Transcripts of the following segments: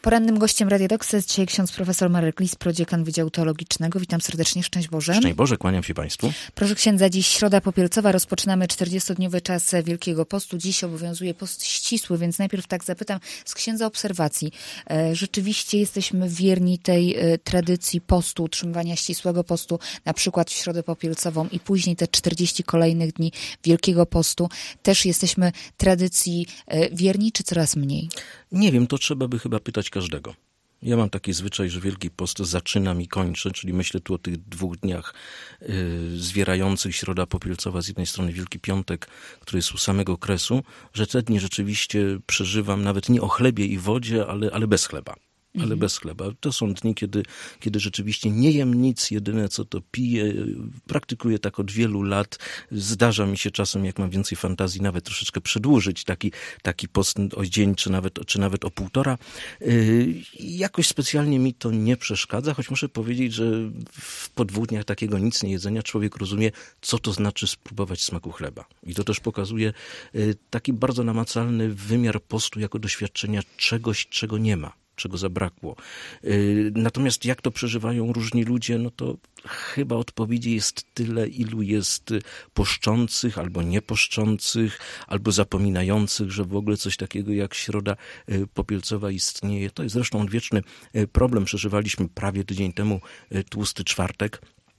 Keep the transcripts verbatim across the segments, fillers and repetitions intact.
Porannym gościem Radia Doxa jest dzisiaj ksiądz profesor Marek Lis, prodziekan Wydziału Teologicznego. Witam serdecznie, szczęść Boże. Szczęść Boże, kłaniam się Państwu. Proszę księdza, dziś środa popielcowa, rozpoczynamy czterdziestodniowy czas Wielkiego Postu. Dziś obowiązuje post ścisły, więc najpierw tak zapytam z księdza obserwacji. Rzeczywiście jesteśmy wierni tej tradycji postu, utrzymywania ścisłego postu, na przykład w środę popielcową i później te czterdzieści kolejnych dni Wielkiego Postu. Też jesteśmy tradycji wierni, czy coraz mniej? Nie wiem, to trzeba by chyba pytać każdego. Ja mam taki zwyczaj, że Wielki Post zaczynam i kończę, czyli myślę tu o tych dwóch dniach yy, zwierających, środa popielcowa, z jednej strony Wielki Piątek, który jest u samego kresu, że te dni rzeczywiście przeżywam nawet nie o chlebie i wodzie, ale, ale bez chleba. Ale mhm. bez chleba. To są dni, kiedy, kiedy rzeczywiście nie jem nic, jedyne co to piję. Praktykuję tak od wielu lat. Zdarza mi się czasem, jak mam więcej fantazji, nawet troszeczkę przedłużyć taki, taki post o dzień, czy nawet, czy nawet o półtora. Yy, jakoś specjalnie mi to nie przeszkadza, choć muszę powiedzieć, że w, po dwóch dniach takiego nic nie jedzenia człowiek rozumie, co to znaczy spróbować smaku chleba. I to też pokazuje yy, taki bardzo namacalny wymiar postu jako doświadczenia czegoś, czego nie ma, czego zabrakło. Natomiast jak to przeżywają różni ludzie, no to chyba odpowiedzi jest tyle, ilu jest poszczących, albo nieposzczących, albo zapominających, że w ogóle coś takiego jak środa popielcowa istnieje. To jest zresztą odwieczny problem. Przeżywaliśmy prawie tydzień temu Tłusty Czwartek,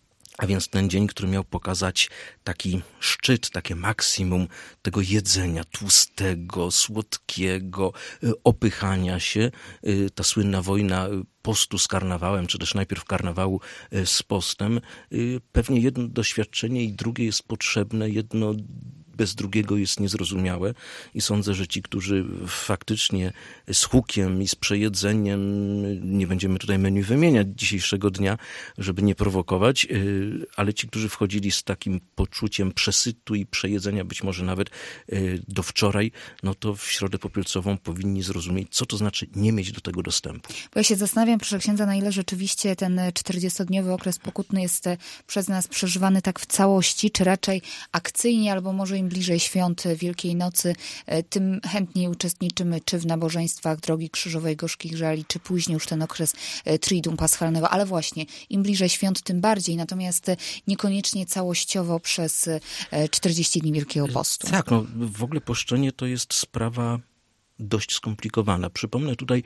a więc ten dzień, który miał pokazać taki szczyt, takie maksimum tego jedzenia tłustego, słodkiego, opychania się. Ta słynna wojna postu z karnawałem, czy też najpierw karnawału z postem. Pewnie jedno doświadczenie i drugie jest potrzebne, jedno bez drugiego jest niezrozumiałe i sądzę, że ci, którzy faktycznie z hukiem i z przejedzeniem, nie będziemy tutaj menu wymieniać dzisiejszego dnia, żeby nie prowokować, ale ci, którzy wchodzili z takim poczuciem przesytu i przejedzenia, być może nawet do wczoraj, no to w środę popielcową powinni zrozumieć, co to znaczy nie mieć do tego dostępu. Bo ja się zastanawiam, proszę księdza, na ile rzeczywiście ten czterdziestodniowy okres pokutny jest przez nas przeżywany tak w całości, czy raczej akcyjnie, albo może im bliżej świąt Wielkiej Nocy, tym chętniej uczestniczymy, czy w nabożeństwach Drogi Krzyżowej, Gorzkich Żali, czy później już ten okres Triduum Paschalnego, ale właśnie im bliżej świąt, tym bardziej, natomiast niekoniecznie całościowo przez czterdzieści dni Wielkiego Postu. Tak, no w ogóle poszczenie to jest sprawa dość skomplikowana. Przypomnę tutaj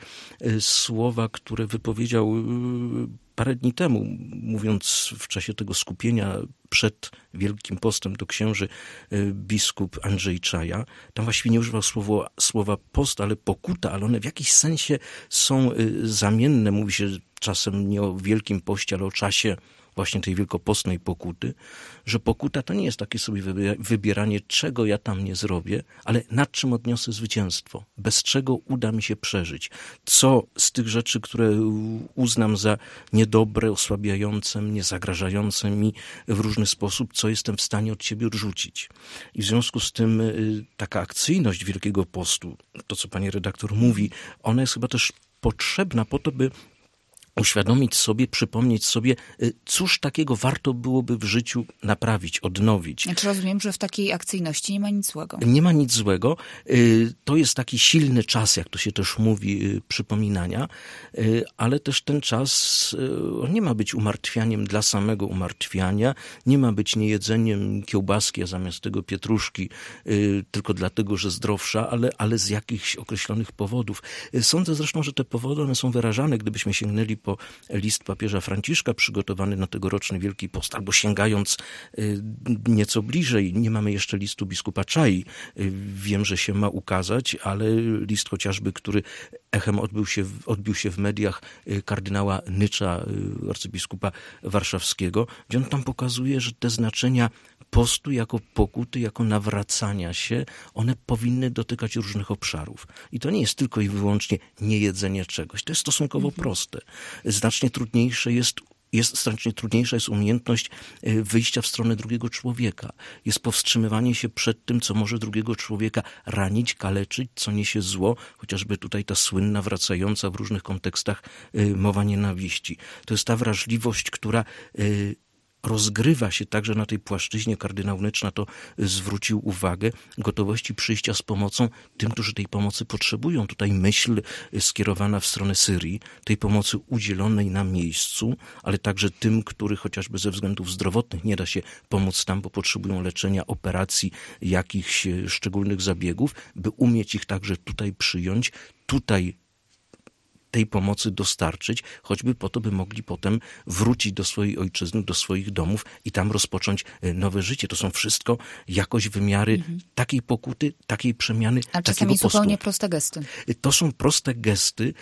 słowa, które wypowiedział parę dni temu, mówiąc w czasie tego skupienia przed Wielkim Postem do księży, biskup Andrzej Czaja. Tam właściwie nie używał słowa, słowa post, ale pokuta, ale one w jakiś sensie są zamienne. Mówi się czasem nie o Wielkim Poście, ale o czasie właśnie tej wielkopostnej pokuty, że pokuta to nie jest takie sobie wybieranie, czego ja tam nie zrobię, ale nad czym odniosę zwycięstwo, bez czego uda mi się przeżyć. Co z tych rzeczy, które uznam za niedobre, osłabiające mnie, zagrażające mi w różny sposób, co jestem w stanie od siebie odrzucić. I w związku z tym taka akcyjność Wielkiego Postu, to co pani redaktor mówi, ona jest chyba też potrzebna po to, by uświadomić sobie, przypomnieć sobie, cóż takiego warto byłoby w życiu naprawić, odnowić. Znaczy rozumiem, że w takiej akcyjności nie ma nic złego. Nie ma nic złego. To jest taki silny czas, jak to się też mówi, przypominania, ale też ten czas nie ma być umartwianiem dla samego umartwiania, nie ma być niejedzeniem kiełbaski, a zamiast tego pietruszki, tylko dlatego, że zdrowsza, ale, ale z jakichś określonych powodów. Sądzę zresztą, że te powody, one są wyrażane, gdybyśmy sięgnęli po list papieża Franciszka przygotowany na tegoroczny Wielki Post, albo sięgając nieco bliżej, nie mamy jeszcze listu biskupa Czai, wiem, że się ma ukazać, ale list chociażby, który echem odbył się, odbił się w mediach kardynała Nycza, arcybiskupa warszawskiego, gdzie on tam pokazuje, że te znaczenia postu jako pokuty, jako nawracania się, one powinny dotykać różnych obszarów. I to nie jest tylko i wyłącznie niejedzenie czegoś. To jest stosunkowo mhm. proste. Znacznie trudniejsze jest Jest znacznie trudniejsza jest umiejętność wyjścia w stronę drugiego człowieka. Jest powstrzymywanie się przed tym, co może drugiego człowieka ranić, kaleczyć, co niesie zło. Chociażby tutaj ta słynna, wracająca w różnych kontekstach mowa nienawiści. To jest ta wrażliwość, która rozgrywa się także na tej płaszczyźnie. Kardynał Nycz na to zwrócił uwagę, gotowości przyjścia z pomocą tym, którzy tej pomocy potrzebują. Tutaj myśl skierowana w stronę Syrii, tej pomocy udzielonej na miejscu, ale także tym, których chociażby ze względów zdrowotnych nie da się pomóc tam, bo potrzebują leczenia, operacji, jakichś szczególnych zabiegów, by umieć ich także tutaj przyjąć, tutaj tej pomocy dostarczyć, choćby po to, by mogli potem wrócić do swojej ojczyzny, do swoich domów i tam rozpocząć nowe życie. To są wszystko jakoś wymiary mhm. takiej pokuty, takiej przemiany, A takiego czasami postu. zupełnie proste gesty. To są proste gesty.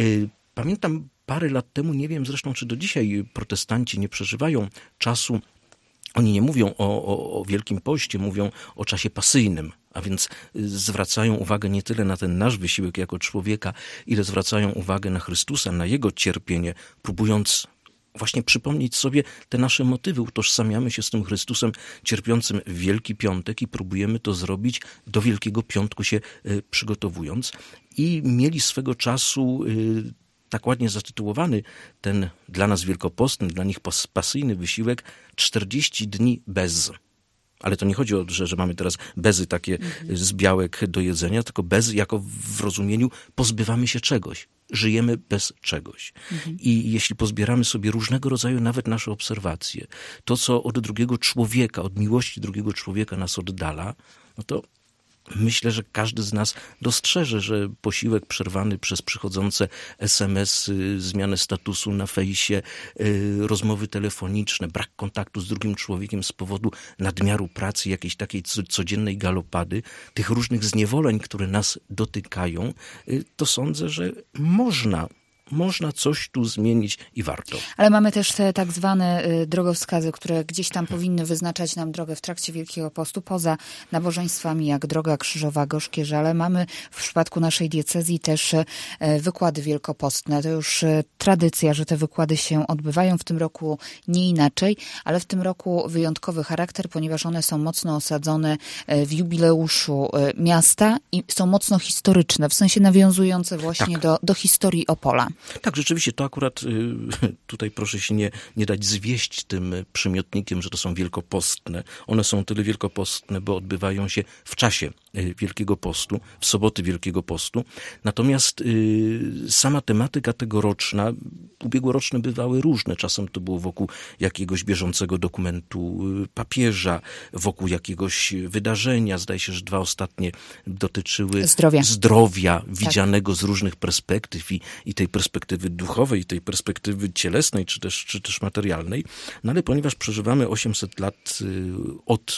Pamiętam parę lat temu, nie wiem zresztą, czy do dzisiaj protestanci nie przeżywają czasu. Oni nie mówią o, o, o Wielkim Poście, mówią o czasie pasyjnym, a więc zwracają uwagę nie tyle na ten nasz wysiłek jako człowieka, ile zwracają uwagę na Chrystusa, na Jego cierpienie, próbując właśnie przypomnieć sobie te nasze motywy. Utożsamiamy się z tym Chrystusem cierpiącym w Wielki Piątek i próbujemy to zrobić do Wielkiego Piątku się y, przygotowując. I mieli swego czasu y, tak ładnie zatytułowany ten dla nas wielkopostny, dla nich pasyjny wysiłek czterdzieści dni bez. Ale to nie chodzi o to, że, że mamy teraz bezy takie mhm. z białek do jedzenia, tylko bez jako w rozumieniu pozbywamy się czegoś. Żyjemy bez czegoś. Mhm. I jeśli pozbieramy sobie różnego rodzaju nawet nasze obserwacje, to co od drugiego człowieka, od miłości drugiego człowieka nas oddala, no to myślę, że każdy z nas dostrzeże, że posiłek przerwany przez przychodzące es em esy, zmianę statusu na fejsie, yy, rozmowy telefoniczne, brak kontaktu z drugim człowiekiem z powodu nadmiaru pracy, jakiejś takiej codziennej galopady, tych różnych zniewoleń, które nas dotykają, yy, to sądzę, że można Można coś tu zmienić i warto. Ale mamy też te tak zwane y, drogowskazy, które gdzieś tam powinny wyznaczać nam drogę w trakcie Wielkiego Postu, poza nabożeństwami jak Droga Krzyżowa, Gorzkie Żale. Mamy w przypadku naszej diecezji też y, wykłady wielkopostne. To już y, tradycja, że te wykłady się odbywają. W tym roku nie inaczej, ale w tym roku wyjątkowy charakter, ponieważ one są mocno osadzone y, w jubileuszu y, miasta i są mocno historyczne, w sensie nawiązujące właśnie tak. do, do historii Opola. Tak, rzeczywiście, to akurat tutaj proszę się nie, nie dać zwieść tym przymiotnikiem, że to są wielkopostne. One są tyle wielkopostne, bo odbywają się w czasie Wielkiego Postu, w soboty Wielkiego Postu. Natomiast y, sama tematyka tegoroczna, ubiegłoroczne bywały różne. Czasem to było wokół jakiegoś bieżącego dokumentu papieża, wokół jakiegoś wydarzenia. Zdaje się, że dwa ostatnie dotyczyły zdrowia, zdrowia widzianego tak. z różnych perspektyw i, i tej perspektywy duchowej, i tej perspektywy cielesnej, czy też, czy też materialnej. No ale ponieważ przeżywamy osiemset lat y, od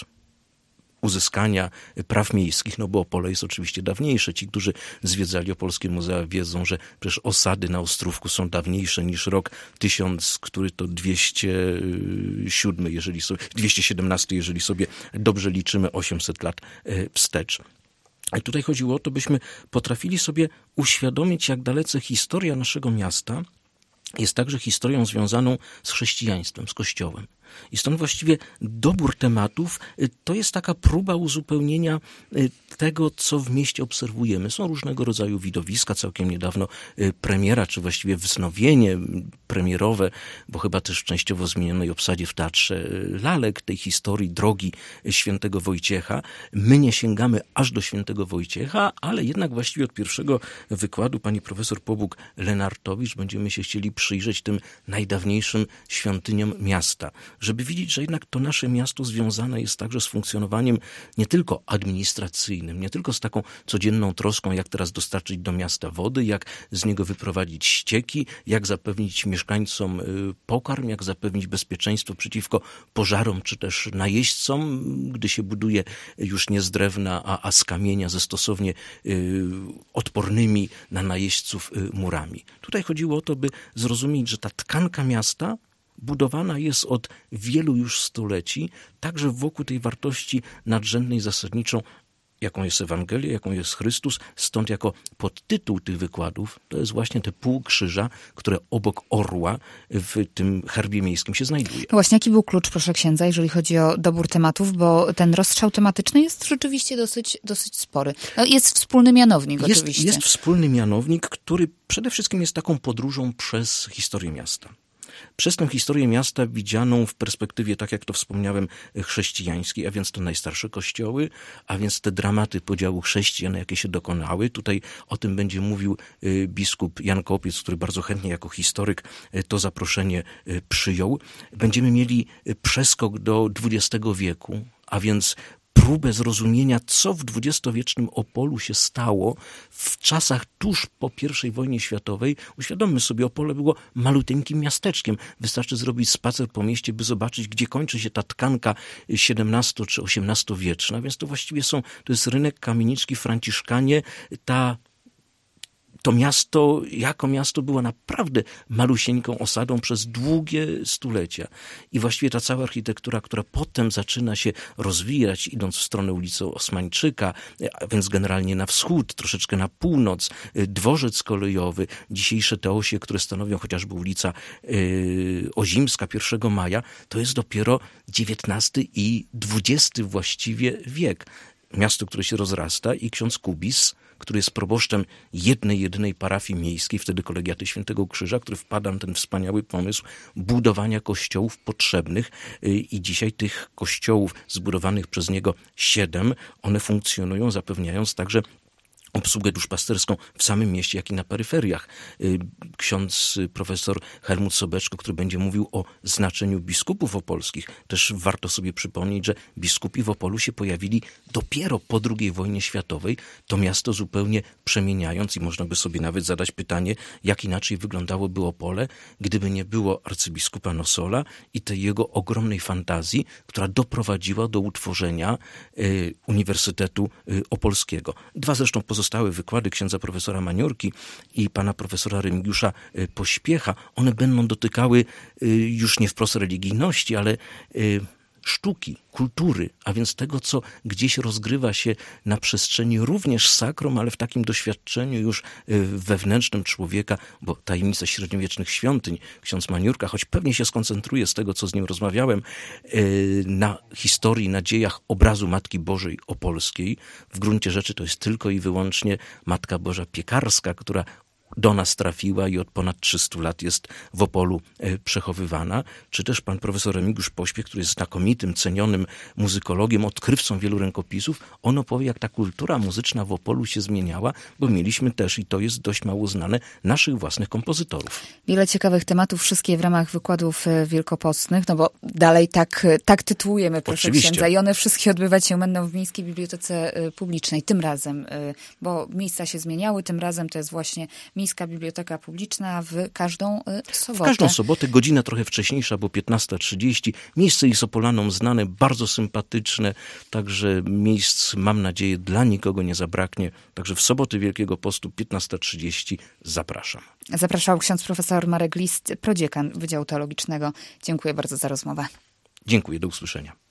uzyskania praw miejskich, no bo Opole jest oczywiście dawniejsze. Ci, którzy zwiedzali opolskie muzea, wiedzą, że przecież osady na Ostrówku są dawniejsze niż rok tysiąc, który to dwieście siedem, jeżeli sobie, dwieście siedemnaście, jeżeli sobie dobrze liczymy osiemset lat wstecz. I tutaj chodziło o to, byśmy potrafili sobie uświadomić, jak dalece historia naszego miasta jest także historią związaną z chrześcijaństwem, z Kościołem. I stąd właściwie dobór tematów to jest taka próba uzupełnienia tego, co w mieście obserwujemy. Są różnego rodzaju widowiska, całkiem niedawno premiera, czy właściwie wznowienie premierowe, bo chyba też w częściowo zmienionej obsadzie w Teatrze Lalek, tej historii drogi świętego Wojciecha. My nie sięgamy aż do świętego Wojciecha, ale jednak właściwie od pierwszego wykładu pani profesor Pobuk-Lenartowicz będziemy się chcieli przyjrzeć tym najdawniejszym świątyniom miasta, żeby widzieć, że jednak to nasze miasto związane jest także z funkcjonowaniem nie tylko administracyjnym, nie tylko z taką codzienną troską, jak teraz dostarczyć do miasta wody, jak z niego wyprowadzić ścieki, jak zapewnić mieszkańcom pokarm, jak zapewnić bezpieczeństwo przeciwko pożarom, czy też najeźdźcom, gdy się buduje już nie z drewna, a, a z kamienia ze stosownie y, odpornymi na najeźdźców y, murami. Tutaj chodziło o to, by zrozumieć, że ta tkanka miasta budowana jest od wielu już stuleci, także wokół tej wartości nadrzędnej, zasadniczą, jaką jest Ewangelia, jaką jest Chrystus. Stąd jako podtytuł tych wykładów to jest właśnie te pół krzyża, które obok orła w tym herbie miejskim się znajduje. No właśnie, jaki był klucz, proszę księdza, jeżeli chodzi o dobór tematów, bo ten rozstrzał tematyczny jest rzeczywiście dosyć, dosyć spory. No jest wspólny mianownik jest, oczywiście. Jest wspólny mianownik, który przede wszystkim jest taką podróżą przez historię miasta. przez tę historię miasta widzianą w perspektywie, tak jak to wspomniałem, chrześcijańskiej, a więc to najstarsze kościoły, a więc te dramaty podziału chrześcijan, jakie się dokonały. Tutaj o tym będzie mówił biskup Jan Kopiec, który bardzo chętnie jako historyk to zaproszenie przyjął. Będziemy mieli przeskok do dwudziestego wieku, a więc próbę zrozumienia, co w dwudziestowiecznym Opolu się stało w czasach tuż po pierwszej wojnie światowej. Uświadommy sobie, Opole było maluteńkim miasteczkiem. Wystarczy zrobić spacer po mieście, by zobaczyć, gdzie kończy się ta tkanka siedemnasto- czy osiemnastowieczna. Więc to właściwie są, to jest rynek, kamieniczki, franciszkanie, ta To miasto, jako miasto, było naprawdę malusieńką osadą przez długie stulecia. I właściwie ta cała architektura, która potem zaczyna się rozwijać, idąc w stronę ulicy Osmańczyka, a więc generalnie na wschód, troszeczkę na północ, dworzec kolejowy, dzisiejsze te osie, które stanowią chociażby ulica yy, Ozimska pierwszego maja, to jest dopiero dziewiętnasty i dwudziesty właściwie wiek. Miasto, które się rozrasta i ksiądz Kubis, który jest proboszczem jednej, jedynej parafii miejskiej, wtedy kolegiaty Świętego Krzyża, który wpada na ten wspaniały pomysł budowania kościołów potrzebnych i dzisiaj tych kościołów zbudowanych przez niego siedem, one funkcjonują, zapewniając także obsługę duszpasterską w samym mieście, jak i na peryferiach. Ksiądz profesor Helmut Sobeczko, który będzie mówił o znaczeniu biskupów opolskich. Też warto sobie przypomnieć, że biskupi w Opolu się pojawili dopiero po drugiej wojnie światowej, to miasto zupełnie przemieniając i można by sobie nawet zadać pytanie, jak inaczej wyglądałoby Opole, gdyby nie było arcybiskupa Nossola i tej jego ogromnej fantazji, która doprowadziła do utworzenia y, Uniwersytetu y, Opolskiego. Dwa zresztą pozostałe wykłady księdza profesora Maniurki i pana profesora Remigiusza Pośpiecha, one będą dotykały już nie wprost religijności, ale sztuki, kultury, a więc tego, co gdzieś rozgrywa się na przestrzeni również sakrum, ale w takim doświadczeniu już wewnętrznym człowieka, bo tajemnica średniowiecznych świątyń, ksiądz Maniurka, choć pewnie się skoncentruje z tego, co z nim rozmawiałem, na historii, na dziejach obrazu Matki Bożej Opolskiej. W gruncie rzeczy to jest tylko i wyłącznie Matka Boża Piekarska, która do nas trafiła i od ponad trzystu lat jest w Opolu przechowywana. Czy też pan profesor Remigiusz Pośpiech, który jest znakomitym, cenionym muzykologiem, odkrywcą wielu rękopisów, on opowie, jak ta kultura muzyczna w Opolu się zmieniała, bo mieliśmy też, i to jest dość mało znane, naszych własnych kompozytorów. Wiele ciekawych tematów, wszystkie w ramach wykładów wielkopostnych, no bo dalej tak, tak tytułujemy, proszę Oczywiście. księdza, i one wszystkie odbywać się będą w Miejskiej Bibliotece Publicznej. Tym razem, bo miejsca się zmieniały, tym razem to jest właśnie Miejska Biblioteka Publiczna w każdą sobotę. W każdą sobotę, godzina trochę wcześniejsza, bo piętnasta trzydzieści. Miejsce jest Opolanom znane, bardzo sympatyczne, także miejsc, mam nadzieję, dla nikogo nie zabraknie. Także w soboty Wielkiego Postu, piętnasta trzydzieści, zapraszam. Zapraszał ksiądz profesor Marek List, prodziekan Wydziału Teologicznego. Dziękuję bardzo za rozmowę. Dziękuję, do usłyszenia.